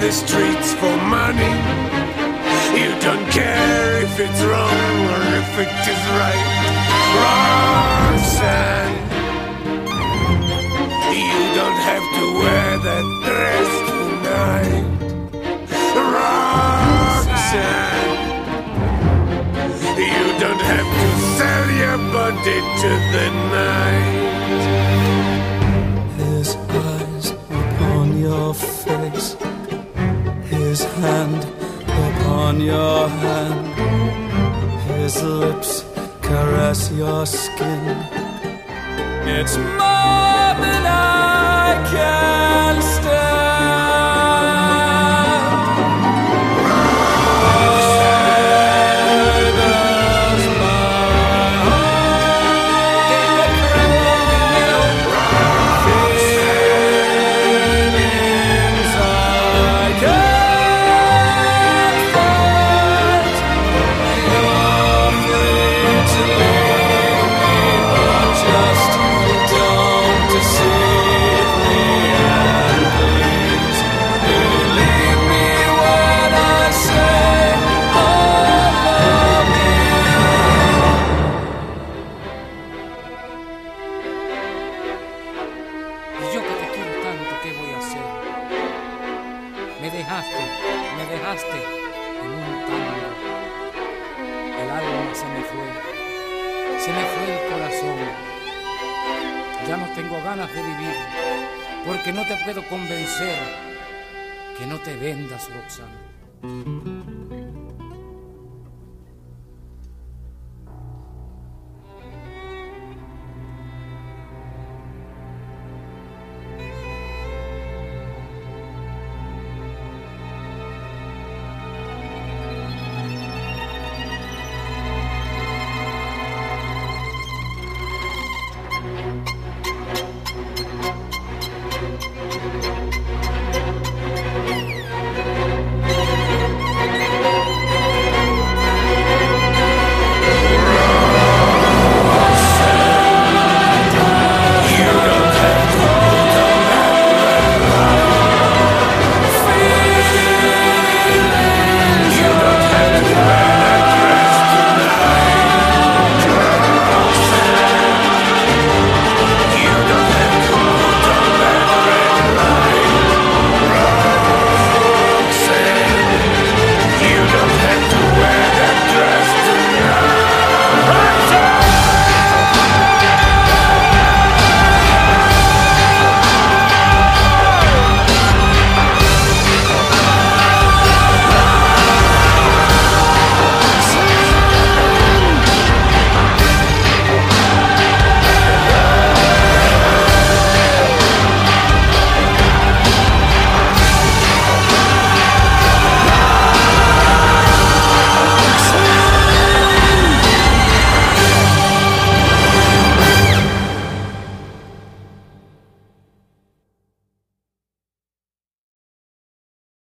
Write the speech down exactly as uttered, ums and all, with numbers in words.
the streets for money. You don't care if it's wrong or if it is right. Roxanne, you don't have to wear that dress tonight. Roxanne, you don't have to sell your body to the night. His eyes upon your face, his hand upon your hand, his lips caress your skin. It's more than I can stand. Porque no te puedo convencer que no te vendas, Roxanne.